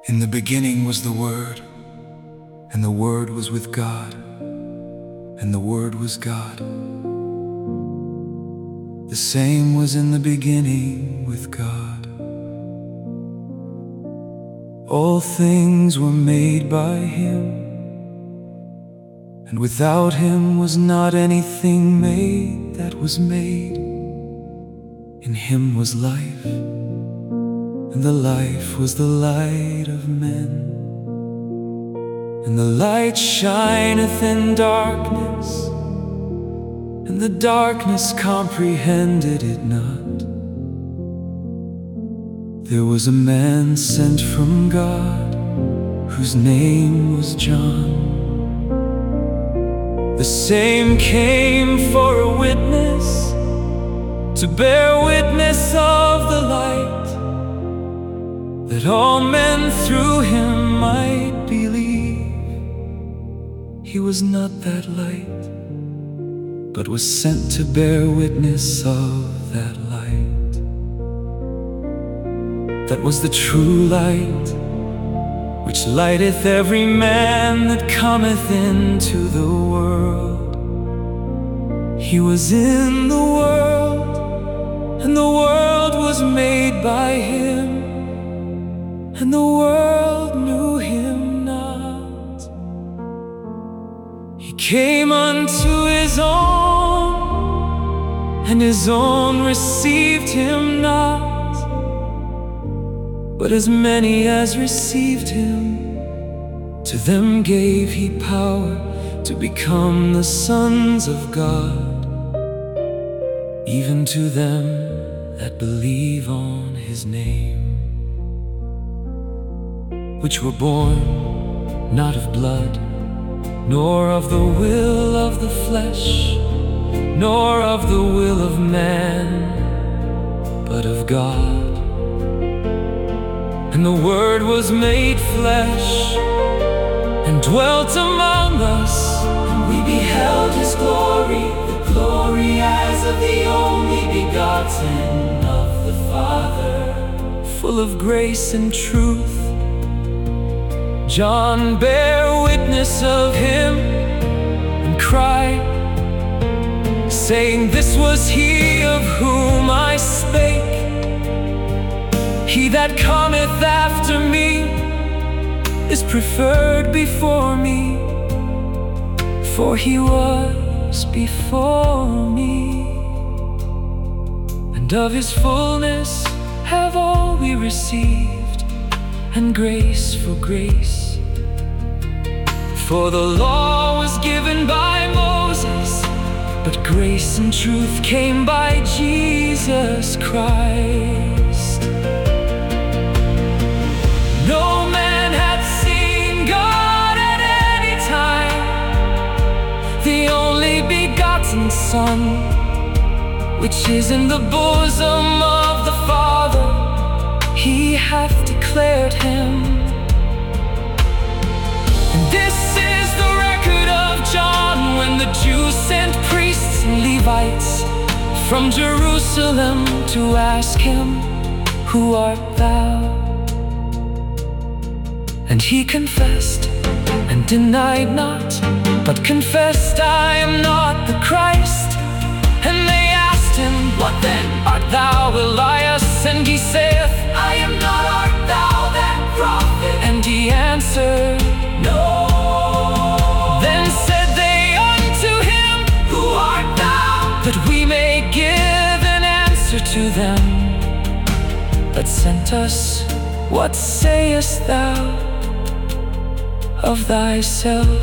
In the beginning was the Word, and the Word was with God, and the Word was God. The same was in the beginning with God. All things were made by Him, and without Him was not anything made that was made. In Him was life, and the life was the light of men. And the light shineth in darkness, and the darkness comprehended it not. There was a man sent from God, whose name was John. The same came for a witness, to bear witness of the light, that all men through him might believe. He was not that light, but was sent to bear witness of that light. That was the true light, which lighteth every man that cometh into the world. He was in the world, and the world was made by Him, and the world knew Him not. He came unto His own, and His own received Him not. But as many as received Him, to them gave He power to become the sons of God, even to them that believe on His name, which were born not of blood, nor of the will of the flesh, nor of the will of man, but of God. And the Word was made flesh, and dwelt among us, and we beheld His glory, the glory as of the only begotten of the Father, full of grace and truth. John bare witness of Him, and cried, saying, This was He of whom I spake. He that cometh after me is preferred before me, for He was before me. And of His fullness have all we received, and grace for grace. For the law was given by Moses, but grace and truth came by Jesus Christ. No man hath seen God at any time. The only begotten Son, which is in the bosom of the Father, He hath declared Him. And this is the record of John, when the Jews sent priests and Levites from Jerusalem to ask him, Who art thou? And he confessed and denied not, but confessed, I am not the Christ. And they asked him, What then? Art thou Elias? And he saith, I am not. Art thou that prophet? And he answered, No. Then said they unto him, Who art thou? That we may give an answer to them that sent us. What sayest thou of thyself?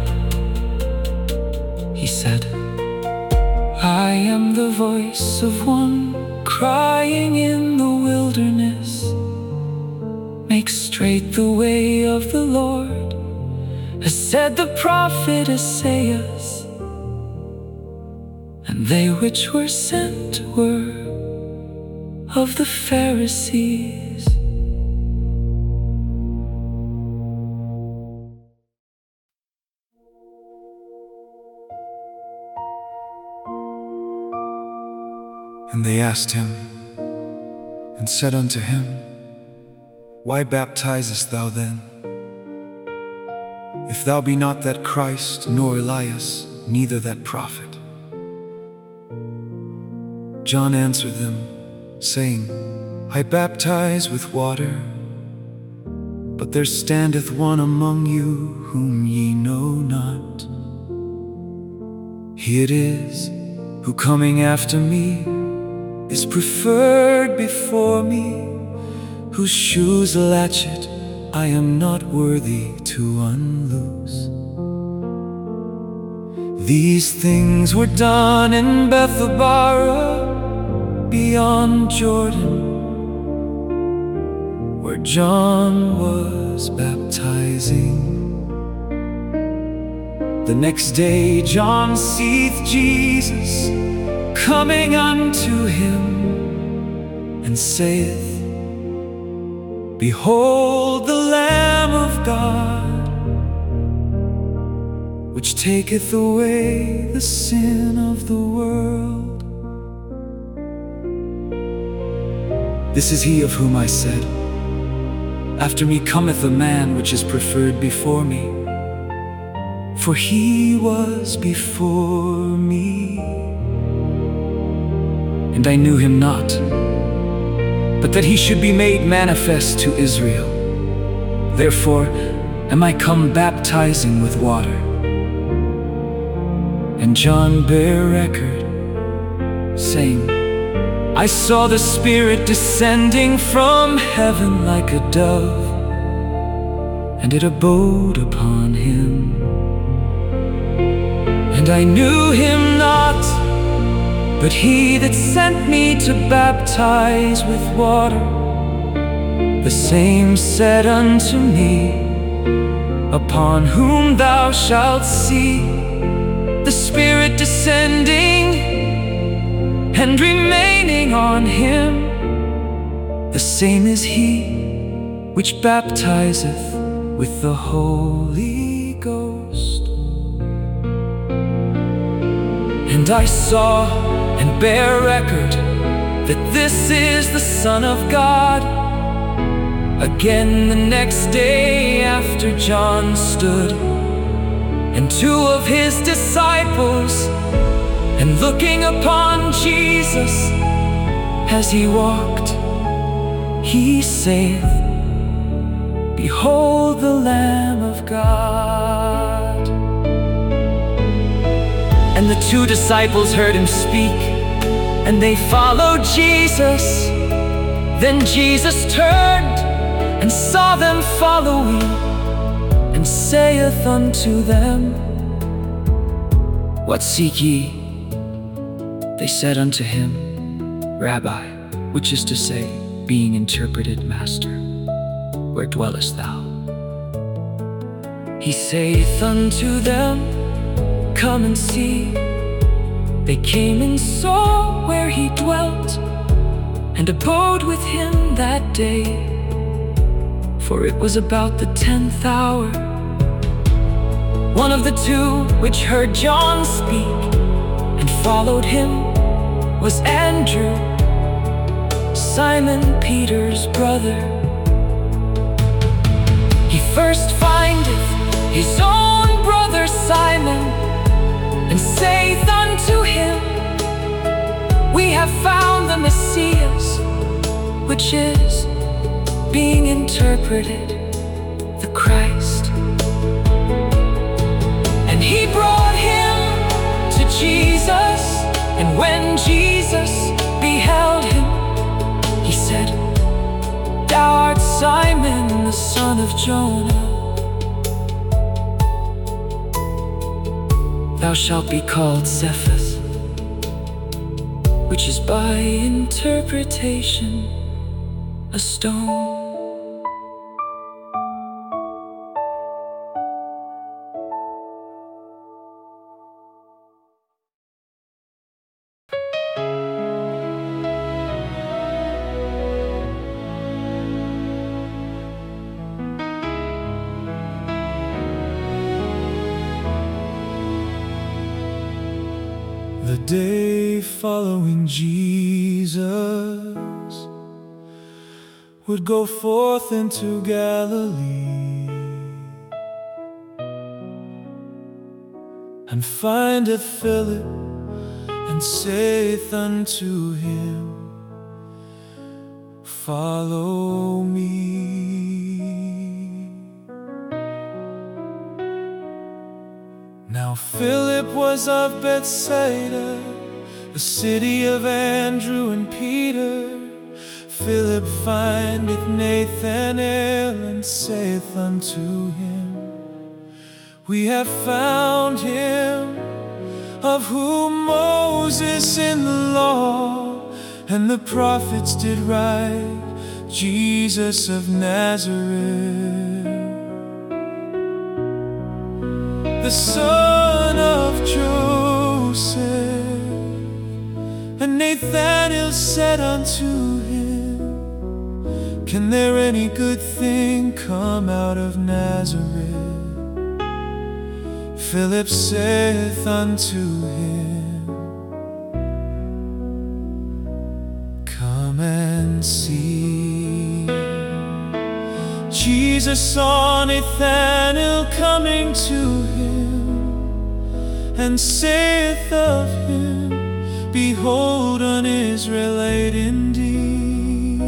He said, I am the voice of one crying in the wilderness, Make straight the way of the Lord, as said the prophet Esaias. And they which were sent were of the Pharisees. And they asked him, and said unto him, Why baptizest thou then? If thou be not that Christ, nor Elias, neither that prophet. John answered them, saying, I baptize with water, but there standeth one among you whom ye know not. He it is, who coming after me is preferred before me, whose shoes latchet I am not worthy to unloose. These things were done in Bethabara, beyond Jordan, where John was baptizing. The next day John seeth Jesus coming unto him, and saith, Behold the Lamb of God, which taketh away the sin of the world. This is he of whom I said, After me cometh a man which is preferred before me, for he was before me. And I knew him not, but that he should be made manifest to Israel. Therefore am I come baptizing with water. And John bare record, saying, I saw the Spirit descending from heaven like a dove, and it abode upon him. And I knew him not, but he that sent me to baptize with water, the same said unto me, Upon whom thou shalt see the Spirit descending and remaining on him, the same is he which baptizeth with the Holy Ghost. And I saw and bear record that this is the Son of God. Again the next day after John stood, and two of his disciples, and looking upon Jesus as he walked, he saith, Behold the Lamb of God. And the two disciples heard him speak, and they followed Jesus. Then Jesus turned and saw them following, and saith unto them, What seek ye? They said unto him, Rabbi, which is to say, being interpreted, Master, where dwellest thou? He saith unto them, Come and see. They came and saw where he dwelt, and abode with him that day. For it was about the 10th hour. One of the two which heard John speak and followed him was Andrew, Simon Peter's brother. He first findeth his own brother Simon, and saith unto him, We have found the Messias, which is, being interpreted, the Christ. And he brought him to Jesus, and when Jesus beheld him, he said, Thou art Simon, the son of Jonah. Thou shalt be called Cephas, which is by interpretation a stone. The day following Jesus would go forth into Galilee, and findeth Philip, and saith unto him, Follow me. Now Philip was of Bethsaida, the city of Andrew and Peter. Philip findeth Nathanael, and saith unto him, We have found him, of whom Moses in the law and the prophets did write, Jesus of Nazareth, the son of Joseph. And Nathanael said unto him, Can there any good thing come out of Nazareth? Philip saith unto him, Come and see. Jesus saw Nathanael coming to him, and saith of him, Behold, an Israelite indeed,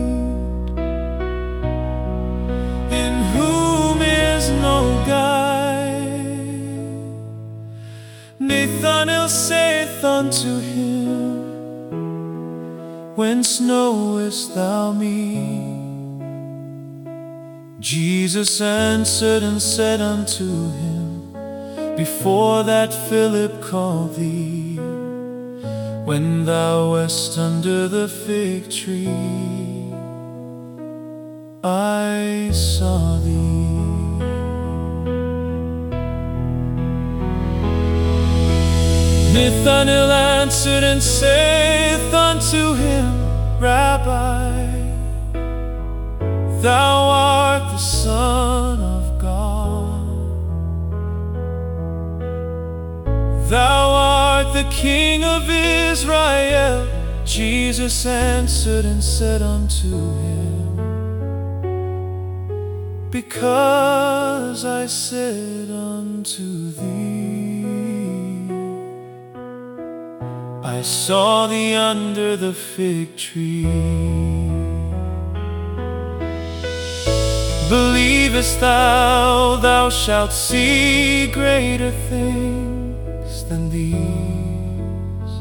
in whom is no guile. Nathanael saith unto him, Whence knowest thou me? Jesus answered and said unto him, Before that Philip called thee, when thou wast under the fig tree, I saw thee. Nathanael answered and saith unto him, Rabbi, thou art the Son of God, thou art the King of Israel. Jesus answered and said unto him, Because I said unto thee, I saw thee under the fig tree. Believest thou, thou shalt see greater things than these?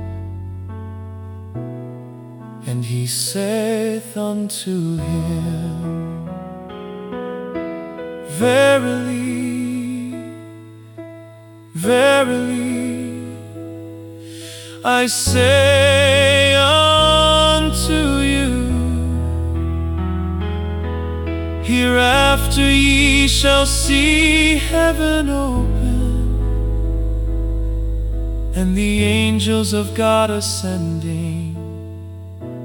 And he saith unto him, Verily, verily, I say unto you, hereafter ye shall see heaven open, and the angels of God ascending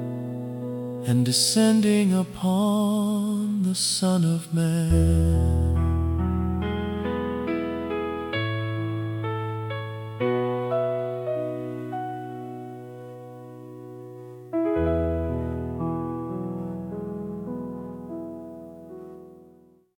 and descending upon the Son of Man.